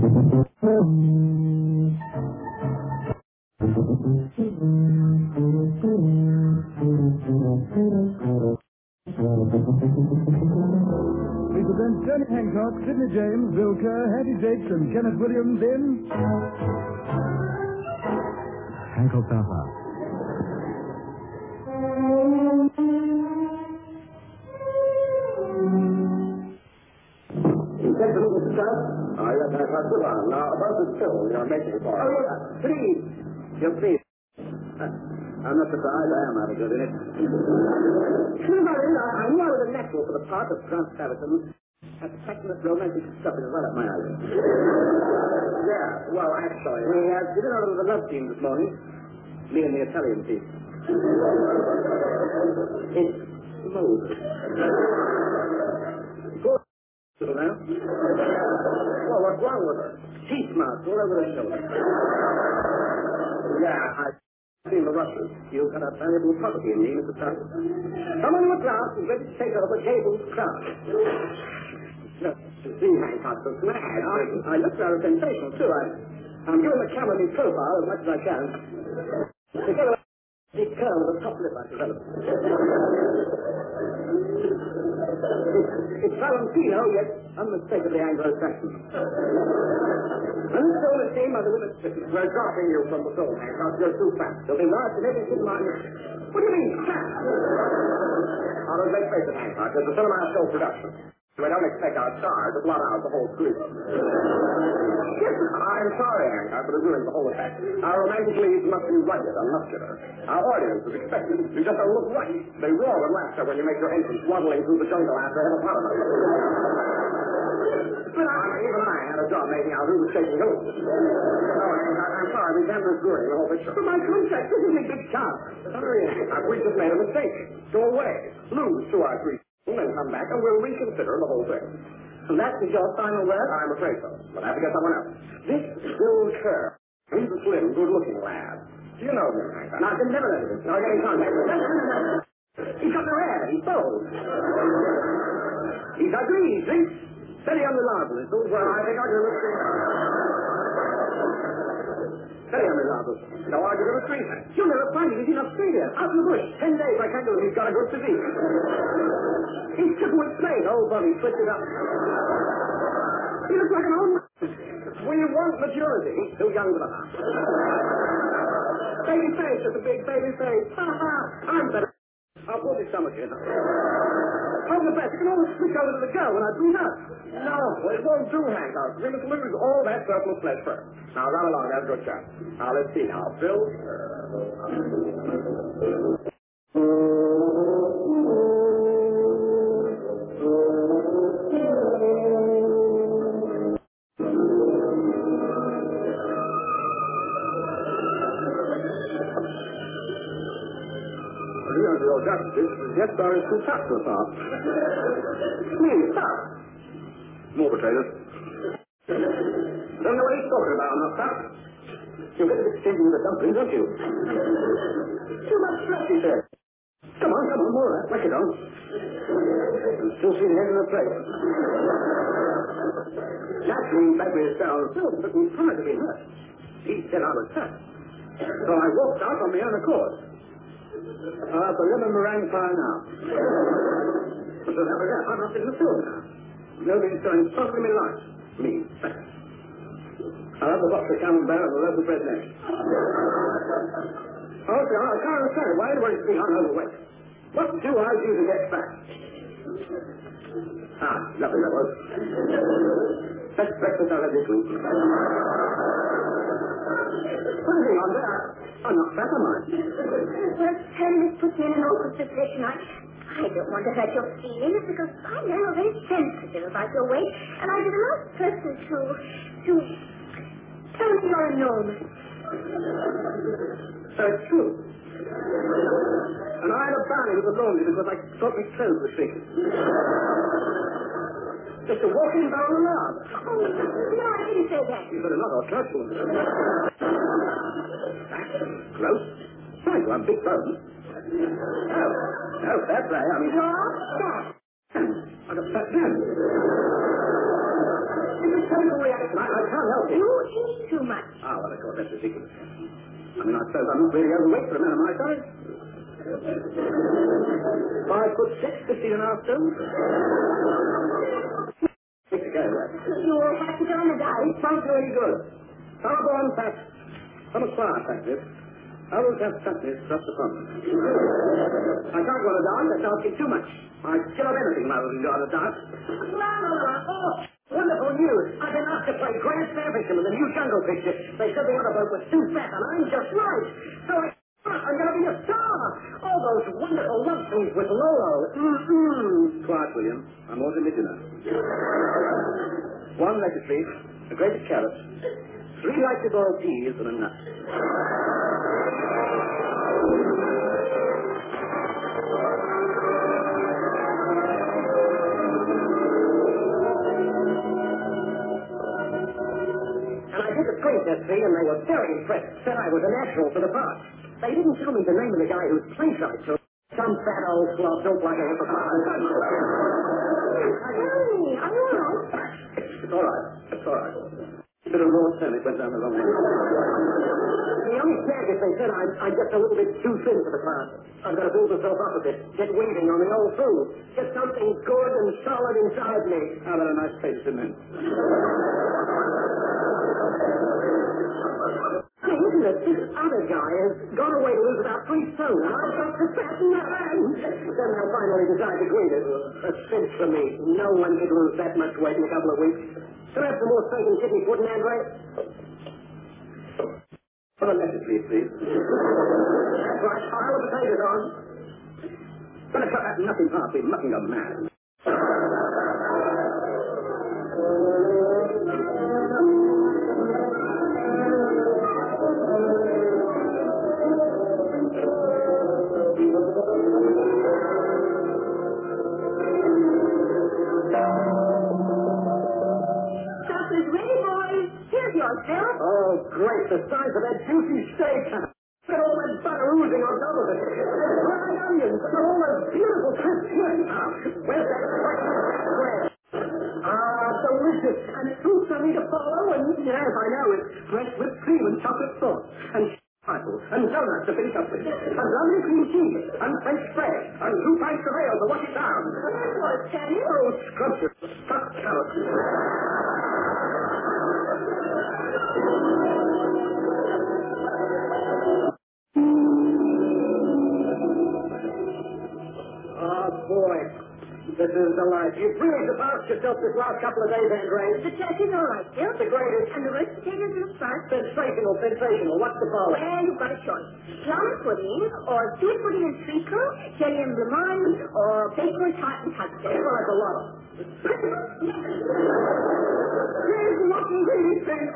We present Johnny Hancock, Sidney James, Bill Kerr, Hattie Jakes, and Kenneth Williams in Hancock's House. Yes, Hancock, go on. Now, about the film you're making for us. Oh, yes, please. Yes, please. I'm not surprised. I am rather good in it. I knew I was a natural for the part of Grant Patterson. That passionate romantic stuff is right up my alley. Yeah, well, actually, we did it out of the love team this morning. Me and the Italian piece. It's Moses. Now? Well, what's wrong with her? Teeth marks all over her shoulder. Yeah, I've seen the Russes. You've got a valuable property in me, Mr. Thompson. Someone in the class is ready to take over Cable's crown. Look, see, Hancock, so mad. I looked rather sensational, too. I'm giving the camera my profile as much as I can. Together, the curl of the top lip I developed. It's Valentino, yet unmistakably Anglo-Saxon. Unsold esteem by the women's business. We're dropping you from the soul, Hancock. You're too fat. You'll be large in every cinema. What do you mean, fat? Now, let's face it, Hancock. It's a cinema show production. We don't expect our stars to blot out the whole script. I'm sorry, Hancock, but it's ruining the whole effect. Our romantic leads must be rugged and muscular. Our audience is expected to just don't look right. They roar with laughter when you make your entrance waddling through the jungle after a hippopotamus. But even I had a job making out who was taking who. Oh, Hancock, I'm sorry, we can't risk ruining the whole picture. But my contract, this is a big chance. Sorry, Hancock, we just made a mistake. Go away. Lose 2 or 3. And then come back and we'll reconsider the whole thing. So that is your final word? I'm afraid so. But I have to get someone else. This is Bill Kerr. He's a slim, good-looking lad. Do you know him, Hancock? No, I can never know him. I'll get in contact with him. He's got no hair. He's bald. He's ugly. He drinks. Very unreliable. It's all well. I think I'll give him a screen. Very unreliable. No, I'll give him a screen. You'll never find him. He's in Australia. Out in the bush. 10 days I can't do it. He's got a good physique. He's triple with plain, old body, twisted up. He looks like an old man. We want maturity. He's too young for that. Baby face, just a big baby face. Ha ha. I'm better. I'll pull his stomach in. Hold the best. You can always switch over to the girl when I do that. No, it won't do, Hancock. We must lose all that surplus flesh first. Now, run along. That's a good shot. Now, let's see. Now, Bill. Yes, sir, it's too tough so far. Please, stop. More potatoes. Don't know what he's talking about, not tough. You'll get a bit stingy with the dumplings, won't you? Too much stress, he said. Come on, more of that. Whack it on. Still see the head of the plate. Naturally, Bagley is down filled, but we tried to be hurt. He said I was hurt. So I walked out on my own accord. The lemon meringue pie now. But don't have a gap. I'm not in the film now. Nobody's showing something in my life. Me, fat. I'll have the box of camembert and the loaf of bread next. Okay, I can't understand why anybody's being hung overweight. What do I do to get fat? Lovely that was. Best breakfast I've had this week. What is he on there? I'm not fat, am I? Well, Terry has put me in an awkward position. I don't want to hurt your feelings because I know you're very sensitive about your weight, and I'd be the last person to tell me you're enormous. So it's true. And I had a bounty with the laundry because I thought my clothes were shaking. Just a walking barrel alarm. Oh, no, I didn't say that. You've got another close one. Close? Right, you have big bones. No, fair play. I mean... I got fat down. It's a chemical reaction. I can't unhealthy. You eat too much. Ah, well, of course, that's ridiculous. I mean, I suppose I'm not really overweight for a man of my size. 5'6", 15.5 stone. Take the go, right? You'll have to go on the diet. It won't do any good. I'll go on fat. I'm a class, like this. I always have fatness thrust upon me. I can't go on a diet, that's asking too much. I'd kill of anything rather than go on a diet. Oh, wonderful news. I've been asked to play Grant Fairbanks in the new Jungle Picture. They said the other bloke was too fat, and I'm just right. So I'm going to be a star. All those wonderful love scenes with Lolo. Quiet, William. I'm ordering dinner. 1 lettuce leaf, a grated carrot, 3 lightly boiled peas, and a nut. And I did the screen test, see, and they were very impressed. Said I was a natural for the part. They didn't tell me the name of the guy whose place I took. Some fat old slob built like a hippopotamus. Hey, are you all right? It's all right. It's all right. A bit of raw turnip went down the wrong way. The only snag is they said I'm just a little bit too thin for the part. I've got to build myself up a bit. Get waiting on the old food. Get something good and solid inside me. How about a nice face cement? Hey, isn't it? This other guy has gone away to lose about 3 stone. I've got to fatten that man. Then they'll finally decide to greet it. A cinch for me. No one could lose that much weight in a couple of weeks. Can I have some more steak and kidney pudding, Andre? Put a lettuce leaf, please. That's right. Pile of potatoes on. Gonna cut that nothing half. We're mucking a man. Supper's ready, boys. Here's your fill. Oh, great. The size of that juicy steak. Look at all that butter oozing on top of it. Fried onions. Look at all those beautiful crisp chicken. Where's that bread? Ah, delicious. And fruit for me to follow. And yes, I know. It's fresh whipped cream and chocolate sauce. And pineapple. And donuts to finish up with. And lovely cream cheese. And French bread. And 2 pints of ale to wash it down. Well, tell you. Oh, scrumptious. Stuffed carrots. Oh, boy. This is the life. You've really surpassed yourself this last couple of days, Andre. The turkey's all right, Bill. The greatest. And the roast potatoes in the front. Sensational, sensational. What's the follow? Well, you've got a choice. Plum pudding, or sweet pudding and treacle, jelly and blancmange, or bacon tart and custard. Well, that's a lot. There's nothing really thing.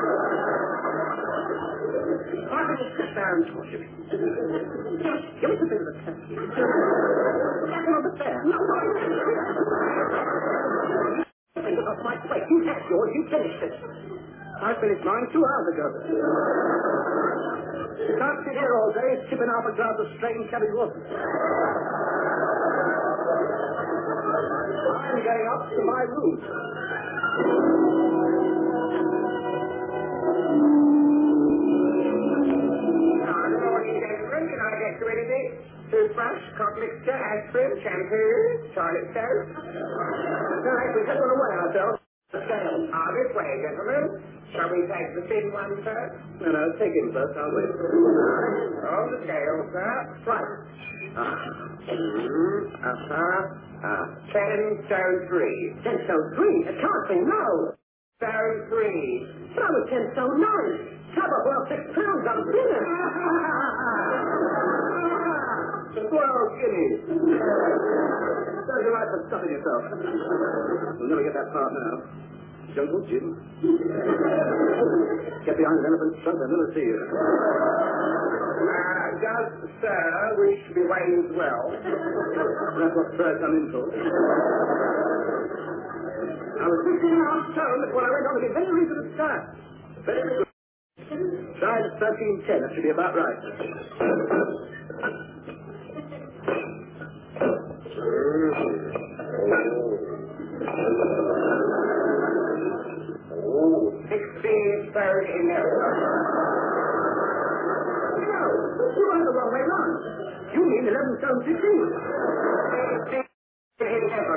I can just sit down and talk to you. Give us a bit of a test. That's not the fair. No, no. Think about my plate. You had yours. You finished it. I finished mine 2 hours ago. You can't sit here all day sipping half a glass of strained cabbage water. I'm getting up to my room. Good morning, gentlemen. Can I get you anything? Toothbrush, cough mixture, aspirin, shampoo, toilet soap. Right, we just want to weigh ourselves. The scale. This way, gentlemen. Shall we take the thin one first? No, take him first, I'll wait. Oh, the scale, sir. Right. 10 stone 3. 10 stone 3? It can't be, no. Stone 3. But I was 10 stone 9. Trouble, well, 6 pounds on dinner. 12 guineas. Serves you right for stuffing yourself. We'll never get that part now. Jungle Jim. Get behind an elephant's trunk, I'll never see you. Does sir wish to be weighed as well? That's what sir come in for. I was 15.5 stone before I went on to be very reasonable start. Very good. Size 1310, that should be about right. experienced bird in there. No, you went the wrong way round. You mean 11 stone 15. In heaven.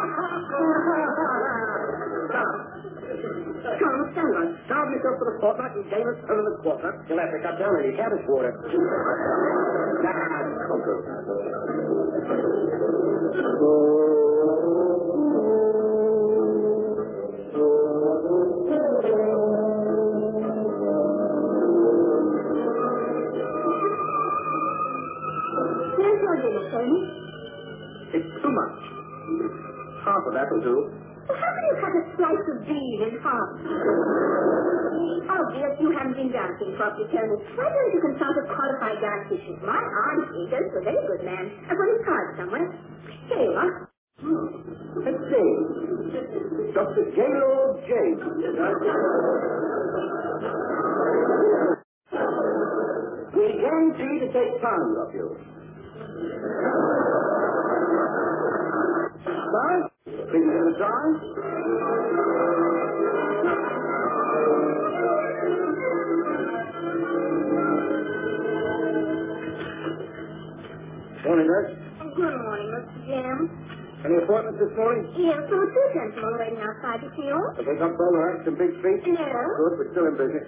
Come, stand on. Starve yourself for the fortnight and gain a ton of the quarter. You'll have to cut down on your cabbage water. Here's your dinner, Tony. It's too much. Half of that will do. Well, how can you cut a slice of bean in half? Obvious you haven't been dancing properly, Tony. Why don't you consult a qualified dance teacher? My auntie goes to a very good man. I've got his card somewhere. Here you are. Let's see. Dr. J-Lord James. We guarantee to take pounds of you. Sorry? Please give it a try. Morning, nurse. Good morning, Mr. Jim. Any appointments this morning? Yes, there were two gentlemen waiting outside to see you. Have they come over and some big feet? No. Good, we're still in business.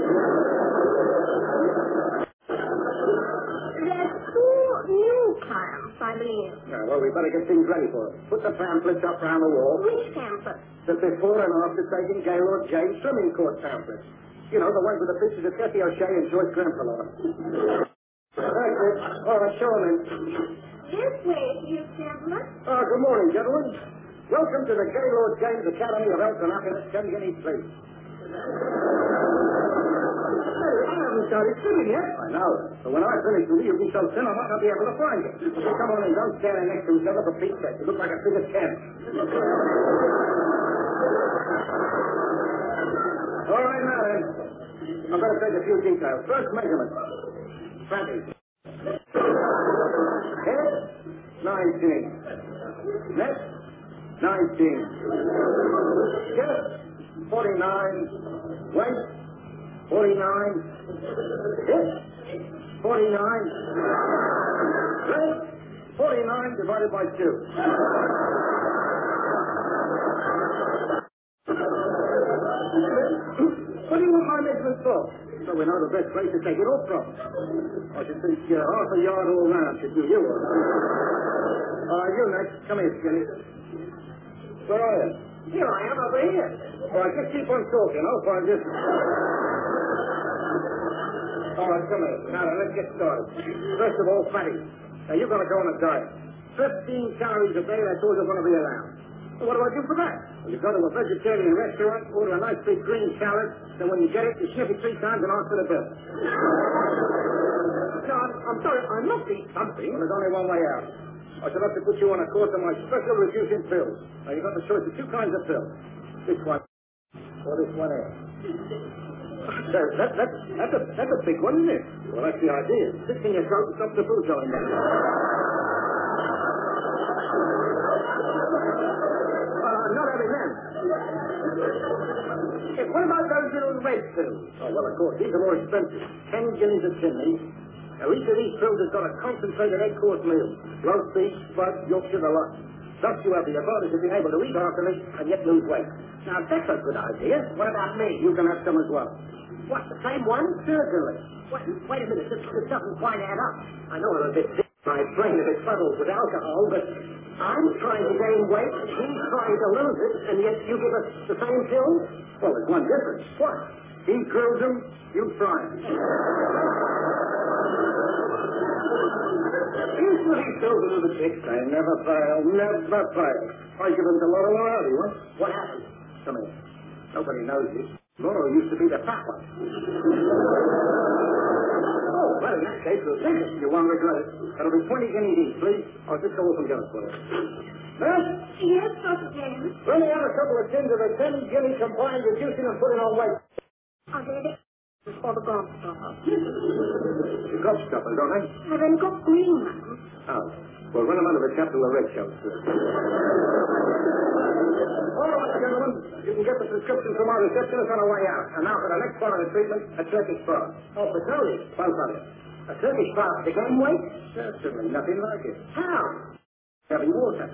There's two new clients, I believe. Yeah, well, we better get things ready for them. Put the pamphlets up round the wall. Which pamphlet? The before and after taking Gaylord James swimming court pamphlets. You know, the ones with the pictures of Kathy O'Shea and George Grenfell on them. That's it. All right, show them in. This way, please, gentlemen. Good morning, gentlemen. Welcome to the Gaylord James Academy of Health and Happiness, 10 guineas, please. I haven't started swimming yet. I know. But when I finish with you, you'll be so thin I might not be able to find you. So come on in, don't stand next to each other for Pete's sake. You look like a big tent. All right, now then. I better take a few details. First measurement. 20. Head, 19. Neck, 19. Chest, 49. Waist, 49. Hip, 49. Leg, 49 divided by 2. What do you want my measurements for? So we know the best place to take it off from. I should think half a yard all round should do you. You next. Come here, Skinny. Where are you? Here I am, over here. All right, just keep on talking. I'll find you. All right, come here. Now then, let's get started. First of all, fatty. Now, you're going to go on a diet. 15 calories a day, that's all you're going to be allowed. Well, what do I do for that? Well, you go to a vegetarian restaurant, order a nice big green salad, then when you get it, you sniff it 3 times and ask for the bill. No, I'm sorry, I must eat something. Well, there's only one way out. I shall have to put you on a course of my special reducing pills. Now, you've got the choice of 2 kinds of pills. This one, or this one here. That's a big one, isn't it? Well, that's the idea. Sticks in your throat and stops the food going down. Not having them. Yes, what about those little red pills? Oh, well, of course, these are more expensive. 10 guineas a tin, these. Now, each of these pills has got a concentrated 8-course meal. Roast beef, spud, Yorkshire, the lot. Thus you have the advantage of being able to eat heartily and yet lose weight. Now, that's a good idea. What about me? You can have some as well. What, the same one? Certainly. Wait a minute, this doesn't quite add up. I know I'm a bit sick. My brain a bit fuddled with alcohol, but I'm trying to gain weight, he's trying to lose it, and yet you give us the same pills? Well, there's one difference. What? He drills them, you fry them. Usually pills are the tricks. They never fail, never fail. I give them to Laura Lorelli, what? What happened? Come here. Nobody knows this. Laura used to be the fat one. Oh, well, in that case, we'll take it. You won't regret it. That'll be 20 guineas each, please. I'll just go up and get it for you. Nurse? Yes, Dr. James. Let me have a couple of tins of the 10 guinea combined reducing and putting on weight. Are they It's for the Gobstoppers. The Gobstoppers, don't they? I've only got green ones. Oh. Well, run them under the chap to a red shelf. All right, gentlemen. You can get the prescription from our receptionist on the way out. And now for the next part of the treatment, a Turkish bath. Oh, for Tony? Both of you. A Turkish bath to gain weight? Certainly. Nothing like it. How? Having water.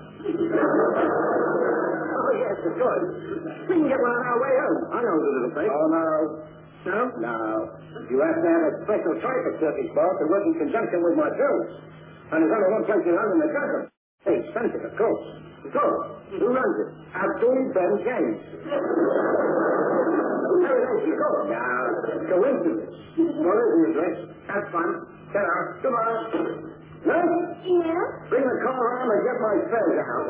Oh, yes, of course. We can get one on our way home. I know the little place. Oh, no. No? No. You have to have a special type of Turkish bath that works in conjunction with my pills. And there's only one place in London that does it. It's expensive, of course. Of course. Who runs it? Abdul Ben James. There it is, you go. Now, coincidence. Well, there's the address. Have fun. Get out. Goodbye. Nurse? Yeah? Bring the car around and get my fares out.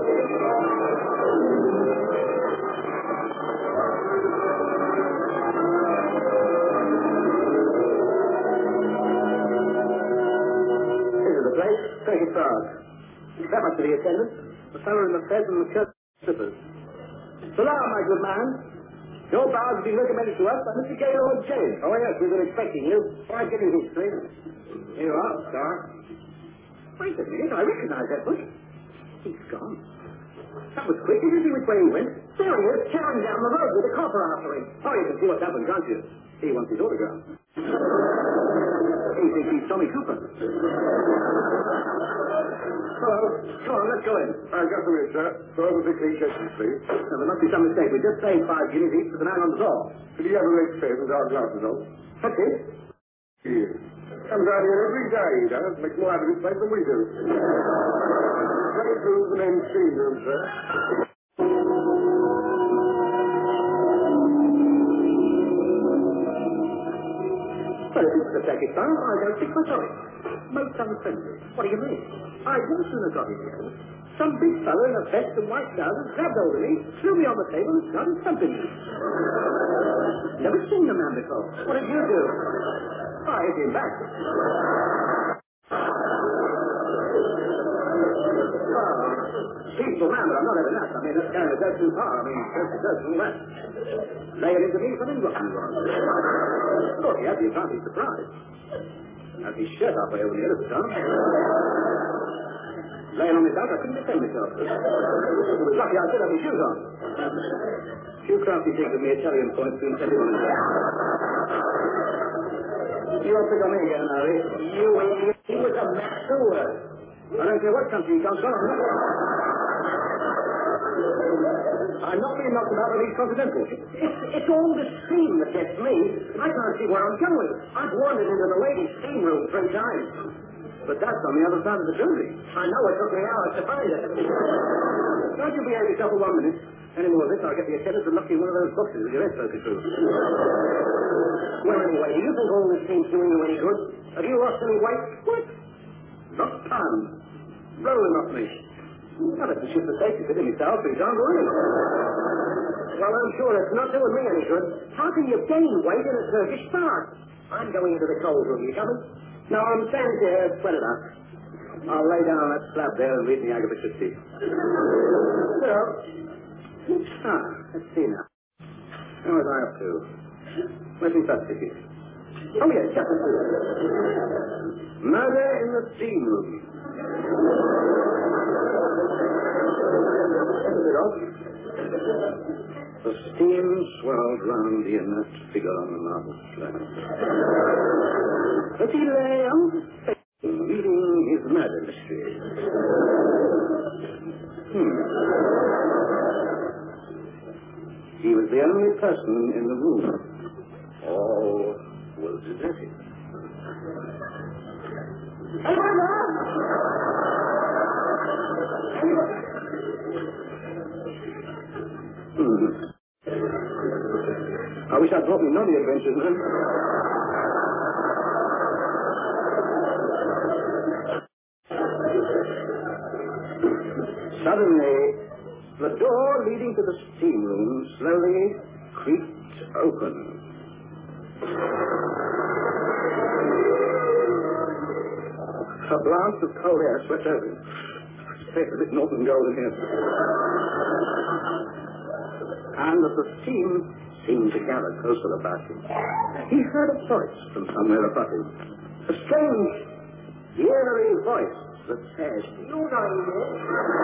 This is the place. Take it fast. That must be the attendant. The fellow in the fez and the shirt slippers. Salam, my good man. Your bar has been recommended to us by Mr. Gaylord James. Oh, yes, we've been expecting you. Why, give you history. Here you are, sir. Wait a minute, I recognize that bush. He's gone. That was quick. Did you see which way he went? There he is, carrying down the road with the copper after him. Oh, you can see what's happened, can't you? He wants his autograph. He thinks he's Tommy Cooper. Hello. Come on, let's go in. Just a minute, sir. Go over the clean kitchen, please. Now, there must be some mistake. We just paid 5 guineas each for the man on the floor. Could you have a red face with our glasses on? That's it. Yes. Comes out here every day, he does. Makes more out of his place than we do. Straight through the men's steam room, sir. Well, if it's the second time, I don't think we're sorry. Most unfriendly. What do you mean? I no sooner got in here. Some big fellow in a vest and white trousers grabbed hold of me, threw me on the table, and started thumping me. Never seen the man before. What did you do? I hit him back. Peaceful man, but I'm not having that. I mean, that's kind of goes too far. I mean, goes too much. Lay it into me for him rotten wrong. Look, he had the advantage surprised. Had his shirt halfway over the other time. Laying on my back, I couldn't defend myself. It was lucky I did have my shoes on. Few crafty things of me Italian points to incentive on his back. You won't pick on me again, Harry. You idiot. He was a master. I don't care what country he comes from. I'm not being knocked about with these confidential. It's all the steam that gets me. I can't see where I'm going. I've wandered into the ladies' steam room 3 times. But that's on the other side of the building. I know it took me hours to find it. Don't you behave yourself for 1 minute. Any more of this, I'll get the attendant to lock you in one of those boxes with your head spoken through. Well, anyway, do you think all this seems doing you any good? Have you lost any weight? What? Not pounds. Rolling off me. Well, that's a ship of safety for himself, so he can't go in. Well, I'm sure it's not doing me any good. How can you gain weight in a Turkish bath? I'm going into the cold room. You coming? No, I'm standing here. Spread it out. I'll lay down on that slab there and read the Agatha Christie. Well, let's see now. How was I up to? Where's my first ticket? Oh, yes, chapter 2. Murder in the steam room. The steam swirled round the inert figure on the marble slab. As he lay on his face, reading his murder mystery. He was the only person in the room. All was deserted. I wish I'd brought me none of the adventures, man. Suddenly, the door leading to the steam room slowly creaked open. A blast of cold air swept over him. His face was Norton Golden here. And as the steam seemed to gather closer about him. He heard a voice from somewhere above him. A strange, eerie voice that said, "You know this."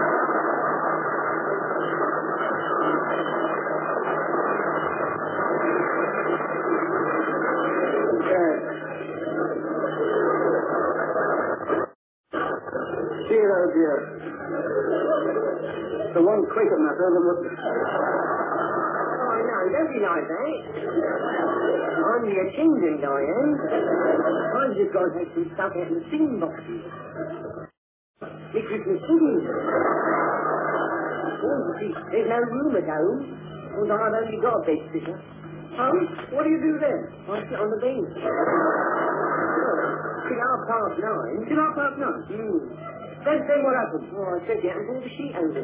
Dear, oh dear. The one cricket matter that was... Oh, no, don't be like that. I'm the attendant, I am. I've just got to take some stuff out of the singing boxes. The Christmas pudding. Oh, see, there's no room at home. Well, I've only got a bed sitter. Oh, what do you do then? I sit on the bench. Till 9:30. Till 9:30? Then what happened? Oh, I said out and pulled the sheet over.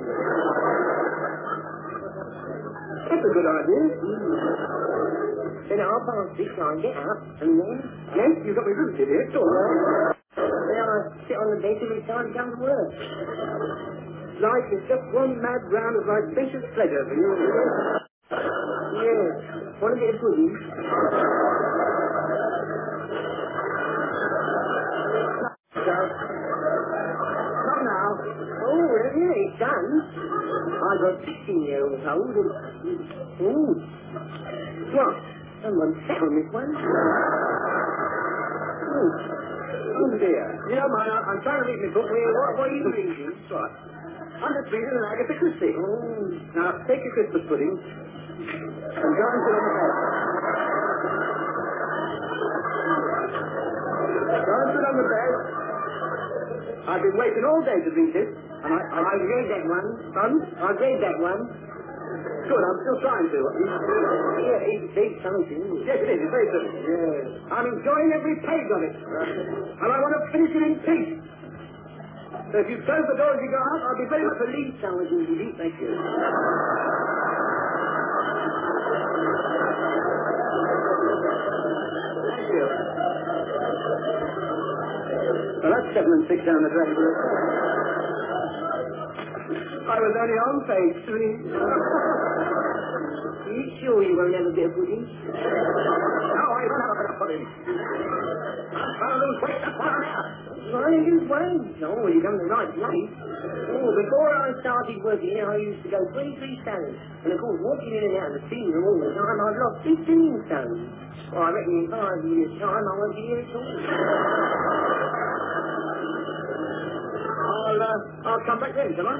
That's a good idea. Then at 6:30 I get up, and then... Yes, you've got me rooted here. Go on. Then I sit on the bed till it's time to come to work. Life is just one mad round of licentious pleasure for you. Yes. Want a bit of pudding? Not now. Oh, well, yeah, it's done. I got 16-year-old old and... Ooh. What? Someone sat on this one. Oh, dear. You don't mind, I'm trying to read my book. What are you reading? What? I'm just reading an Agatha Christie. Oh. Now, take your Christmas pudding and go and sit on the bed. Go and sit on the bed. I've been waiting all day to read it, and I read that one. Pardon? I read that one. Good, I'm still trying to. Yeah, it's big something. Yes, it is. It's very good. Yeah. I'm enjoying every page of it. And I want to finish it in peace. So if you close the door as you go out, I'll be very much relieved. Something to eat, thank you. Thank you. Well, that's 7 and 6 down the drain. I was only on page 3. Are you sure you won't have a bit of pudding? No, I don't have enough pudding. I'll lose weight, that's what I'm at. Why are you wait? Oh, you come to the right place. Oh, before I started working here, I used to go 23 stones. And of course, walking in and out of the steam room all the time, I've lost 15 stones. Well, I reckon in 5 years' time, I won't be here at all. I'll come back then, shall I?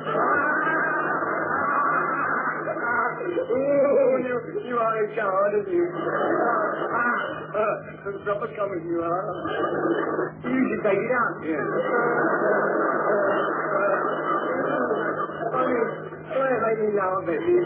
Oh, you are a coward, aren't you? Proper coming you are. You should take it out. Yeah. Why make me laugh at you?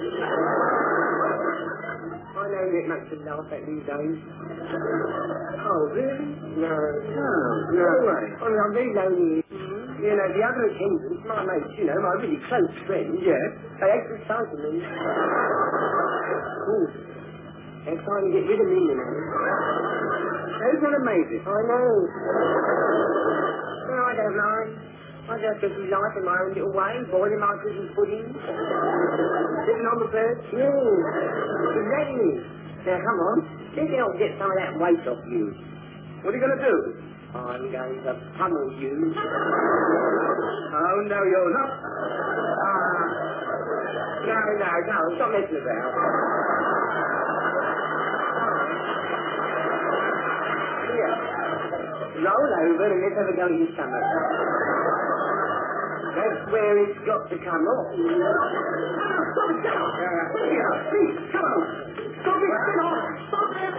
I know that much to laugh at these days. Oh, really? No. No way. I mean, I'm very lonely. You know, the other attendants, my mates, you know, my really close friends, Yes. they exercise me. Ooh. They're trying to get rid of me, you know. Isn't that amazing? I know. Well, I don't mind. I just get through life in my own little way, boiling my Christmas pudding. Sitting on the bed? Yeah. Exactly. Now, come on. Let's help get some of that weight off you. What are you going to do? I'm going to pummel you. Oh, no, you're not. No, stop messing about. Here. Roll over and let's have a go at your stomach. That's where it's got to come off. Stop it, get off. Here, please, come on. Stop it, get off. Stop it.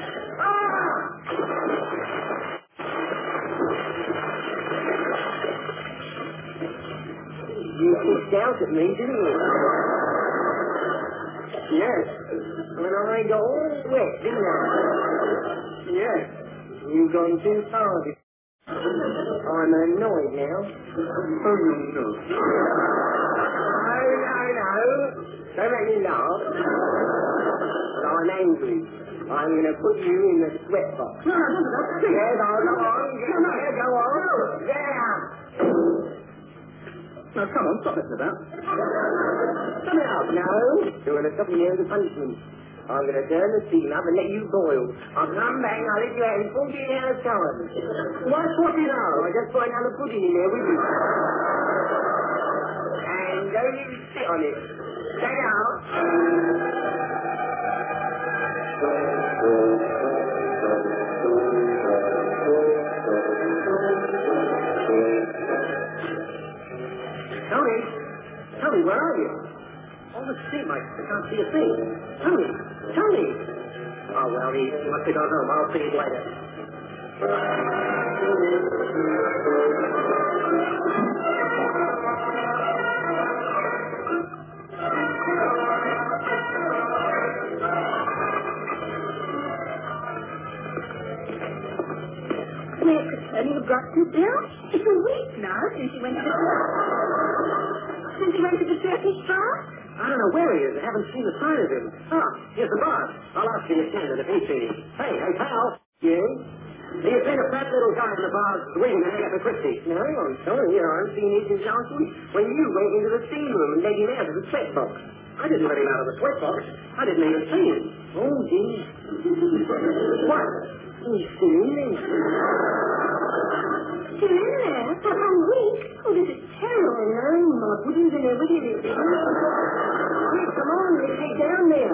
You pushed out at me, didn't you? Yes. When I got all wet, didn't I? Yes. You've gone too far. I'm annoyed now. Oh, no. No. Don't make me laugh. But I'm angry. I'm going to put you in the sweat box. No, that's it. Yes, I'll go on. Go on. There. Now, come on, stop messing about. Come out. No. You're going to stop me here as a punishment. I'm going to turn the steam up and let you boil. I'll come back and I'll let you out in 14 hours' time. Why 14 hours? I just put another pudding in there with you. And don't even sit on it. Take it out. Tony, where are you? All the steam, I can't see a thing. Tony! Oh, well, he must have gone home. I'll see you later. Where could Tony have got to, Bill? It's a week now since he went to the Turkish bath. I don't know where he is. I haven't seen a sign of him. Ah, here's the boss. I'll ask the attendant if he's seen him. Hey, pal. Yeah? You've seen a fat little guy in the bar waiting to hang up the Christie. No, I'm sorry. I haven't seen him since last week when you went into the steam room and let him out of the sweat box. I didn't let him out of the sweat box. I didn't even see him. Oh, gee. What? He's still in there. Still in there? For a week? Oh, this is terrible. No, my pudding's in there with you. Quick, come on, let's get down there.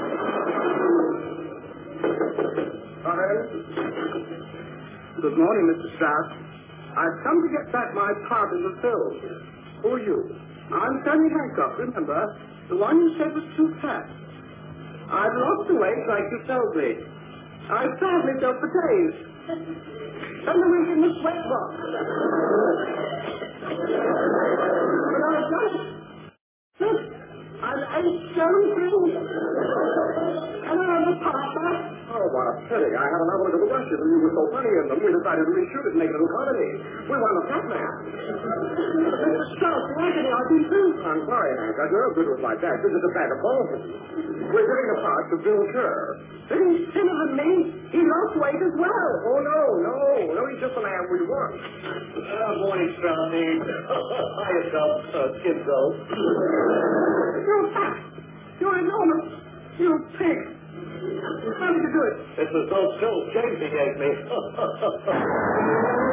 Good morning, Mr. Strauss. I've come to get back my part in the film. Who are you? I'm Tony Hancock, remember? The one you said was too fat. I've lost the weight like you told me. I starved myself for days. And the week in the sweat box. But I've done it. Look, I'm 8 stone 3. And I'm a partner. Oh, what a pity. I had another look at the Russians, and you were so funny in them, we decided to reshoot it and make it a comedy. We won the fat man. Mr. Strauss, Anthony, I've been through. I'm sorry, Hank. You're no good with my back. This is a bag of bones. We're giving the part to Bill Kerr. But he's thinner than me. He lost weight as well. Oh, no. He's just the man we want. Morning, Straussy. Hi, yourself, Skidso. You're fat. You're enormous. You pig. How did you do it? It's as though Phil James gave me.